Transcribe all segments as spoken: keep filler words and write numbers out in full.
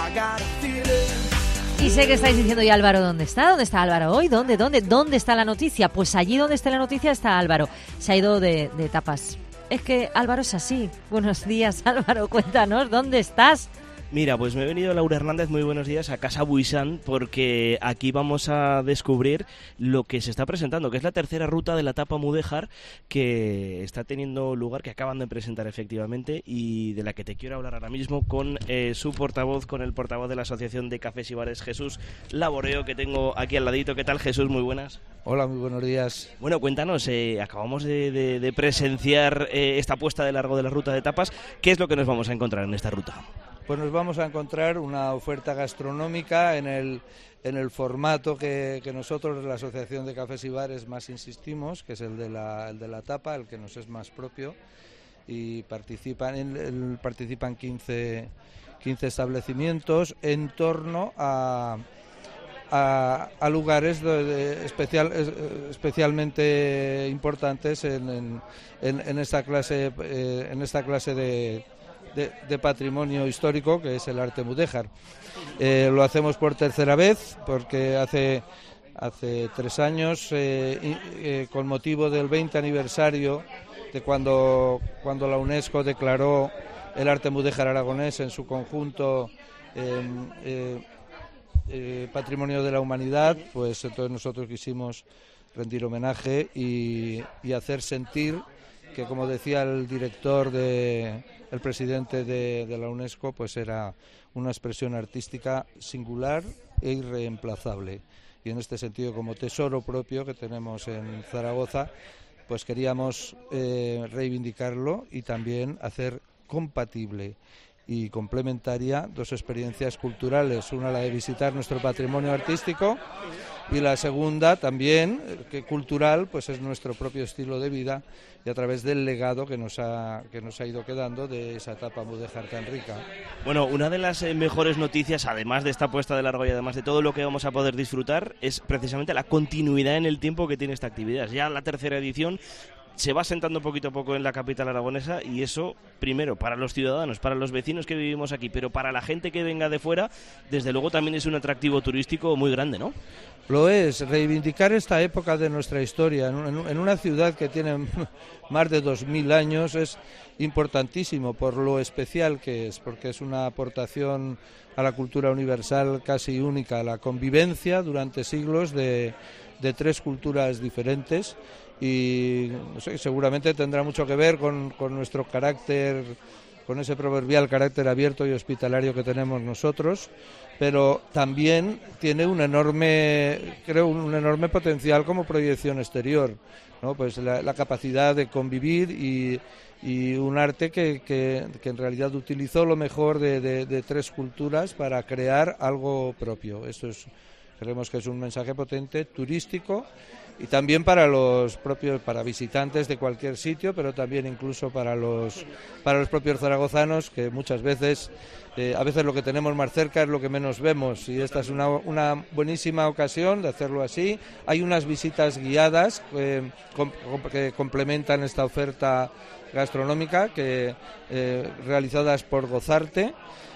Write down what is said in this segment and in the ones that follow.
Y sé que estáis diciendo, ¿y Álvaro dónde está? ¿Dónde está Álvaro hoy? ¿Dónde? ¿Dónde? ¿Dónde está la noticia? Pues allí donde esté la noticia está Álvaro. Se ha ido de, de tapas. Es que Álvaro es así. Buenos días, Álvaro. Cuéntanos, ¿dónde estás? Mira, pues me he venido, Laura Hernández, muy buenos días, a Casa Buisan, porque aquí vamos a descubrir lo que se está presentando, que es la tercera ruta de la etapa Mudéjar, que está teniendo lugar, que acaban de presentar efectivamente, y de la que te quiero hablar ahora mismo con eh, su portavoz, con el portavoz de la Asociación de Cafés y Bares, Jesús Laboreo, que tengo aquí al ladito. ¿Qué tal, Jesús? Muy buenas. Hola, muy buenos días. Bueno, cuéntanos, eh, acabamos de, de, de presenciar eh, esta puesta de largo de la ruta de tapas. ¿Qué es lo que nos vamos a encontrar en esta ruta? Pues nos vamos a encontrar una oferta gastronómica en el, en el formato que, que nosotros, la Asociación de Cafés y Bares, más insistimos, que es el de la, el de la tapa, el que nos es más propio, y participan, en, el, participan quince, quince establecimientos en torno a, a, a lugares de, de especial, especialmente importantes en, en, en, en esta clase, eh, en esta clase de De, de patrimonio histórico, que es el arte mudéjar. Eh, lo hacemos por tercera vez, porque hace, hace tres años, eh, y, eh, con motivo del veinte aniversario de cuando, cuando la UNESCO declaró el arte mudéjar aragonés en su conjunto eh, eh, eh, patrimonio de la humanidad, pues entonces nosotros quisimos rendir homenaje y, y hacer sentir que, como decía el director, de, el presidente de, de la UNESCO, pues era una expresión artística singular e irreemplazable. Y en este sentido, como tesoro propio que tenemos en Zaragoza, pues queríamos eh, reivindicarlo y también hacer compatible y complementaria dos experiencias culturales, una la de visitar nuestro patrimonio artístico y la segunda también, que cultural, pues es nuestro propio estilo de vida y a través del legado que nos ha, que nos ha ido quedando de esa etapa mudéjar tan rica. Bueno, una de las eh, mejores noticias, además de esta puesta de largo y además de todo lo que vamos a poder disfrutar, es precisamente la continuidad en el tiempo que tiene esta actividad. Ya la tercera edición se va sentando poquito a poco en la capital aragonesa, y eso, primero, para los ciudadanos, para los vecinos que vivimos aquí, pero para la gente que venga de fuera, desde luego también es un atractivo turístico muy grande, ¿no? Lo es, reivindicar esta época de nuestra historia en una ciudad que tiene más de dos mil años es importantísimo por lo especial que es, porque es una aportación a la cultura universal casi única, la convivencia durante siglos de, de tres culturas diferentes. Y no sé, seguramente tendrá mucho que ver con, con nuestro carácter, con ese proverbial carácter abierto y hospitalario que tenemos nosotros, pero también tiene un enorme, creo, un enorme potencial como proyección exterior, ¿no? Pues la, la capacidad de convivir y, y un arte que, que, que en realidad utilizó lo mejor de, de, de tres culturas para crear algo propio. Esto es, creemos que es un mensaje potente, turístico, y también para los propios, para visitantes de cualquier sitio, pero también incluso para los para los propios zaragozanos, que muchas veces eh, a veces lo que tenemos más cerca es lo que menos vemos, y esta es una, una buenísima ocasión de hacerlo así. Hay unas visitas guiadas eh, com, que complementan esta oferta gastronómica, que eh, realizadas por Gozarte,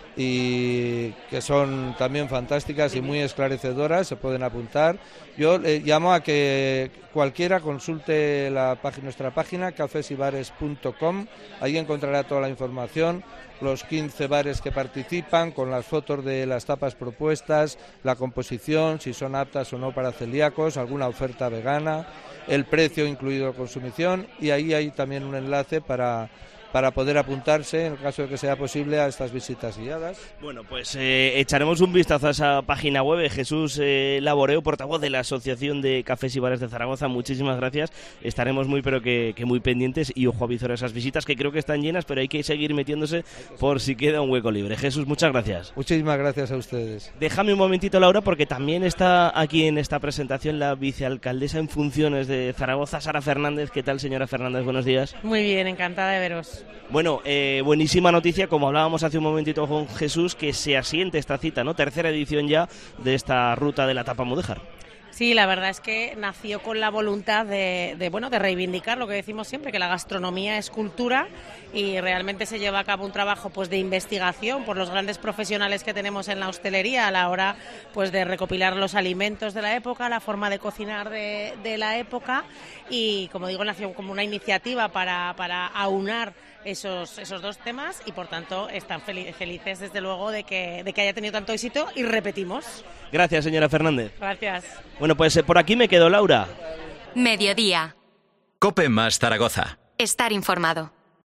y que son también fantásticas y muy esclarecedoras, se pueden apuntar. Yo eh, llamo a que cualquiera consulte la página, nuestra página cafés y bares punto com, ahí encontrará toda la información, los quince bares que participan, con las fotos de las tapas propuestas, la composición, si son aptas o no para celíacos, alguna oferta vegana, el precio incluido la consumición, y ahí hay también un enlace para para poder apuntarse, en el caso de que sea posible, a estas visitas guiadas. Bueno, pues eh, echaremos un vistazo a esa página web. Jesús eh, Laboreo, portavoz de la Asociación de Cafés y Bares de Zaragoza, muchísimas gracias. Estaremos muy, pero que, que muy pendientes, y ojo a visor a esas visitas, que creo que están llenas, pero hay que seguir metiéndose por si queda un hueco libre. Jesús, muchas gracias. Muchísimas gracias a ustedes. Déjame un momentito, Laura, porque también está aquí en esta presentación la vicealcaldesa en funciones de Zaragoza, Sara Fernández. ¿Qué tal, señora Fernández? Buenos días. Muy bien, encantada de veros. Bueno, eh, buenísima noticia, como hablábamos hace un momentito con Jesús, que se asiente esta cita, ¿no? Tercera edición ya de esta ruta de la etapa Mudéjar. Sí, la verdad es que nació con la voluntad de, de, bueno, de reivindicar lo que decimos siempre, que la gastronomía es cultura, y realmente se lleva a cabo un trabajo pues de investigación por los grandes profesionales que tenemos en la hostelería a la hora pues de recopilar los alimentos de la época, la forma de cocinar de, de la época, y como digo, nació como una iniciativa para, para aunar esos, esos dos temas, y por tanto están felices desde luego de que, de que haya tenido tanto éxito, y repetimos. Gracias, señora Fernández. Gracias. Bueno, pues eh, por aquí me quedo, Laura. Mediodía. COPE más Zaragoza. Estar informado.